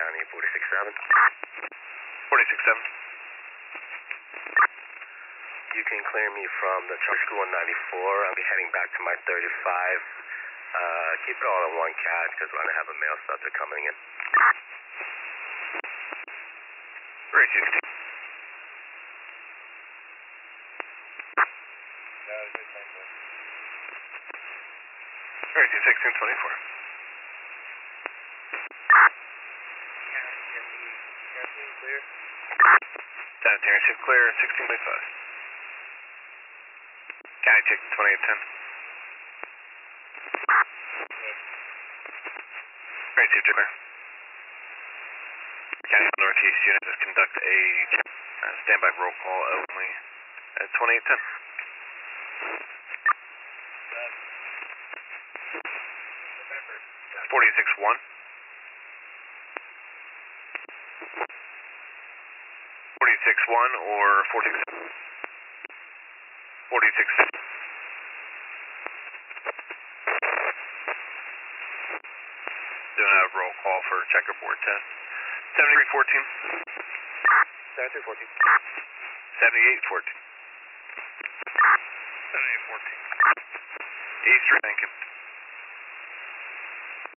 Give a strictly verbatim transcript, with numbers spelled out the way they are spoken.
landing at forty-six seven. forty-six seven. You can clear me from the truck school on ninety-four. I'll be heading back to my thirty-five. Uh, keep it all in one cat because we're going to have a mail subject coming in. Three sixteen. Thirty-two sixteen twenty-four. Clear. Sanitary shift clear, sixteen point five. County check twenty-eight ten. Great, shift clear. County Northeast unit, just conduct a uh, standby roll call only at twenty-eight ten. forty-six one. forty-six one or forty-six. forty-six. Doing a roll call for checkerboard test. seventy-three fourteen. seventy-three fourteen. seventy-eight fourteen. seventy-eight fourteen. eighty-three, thank you.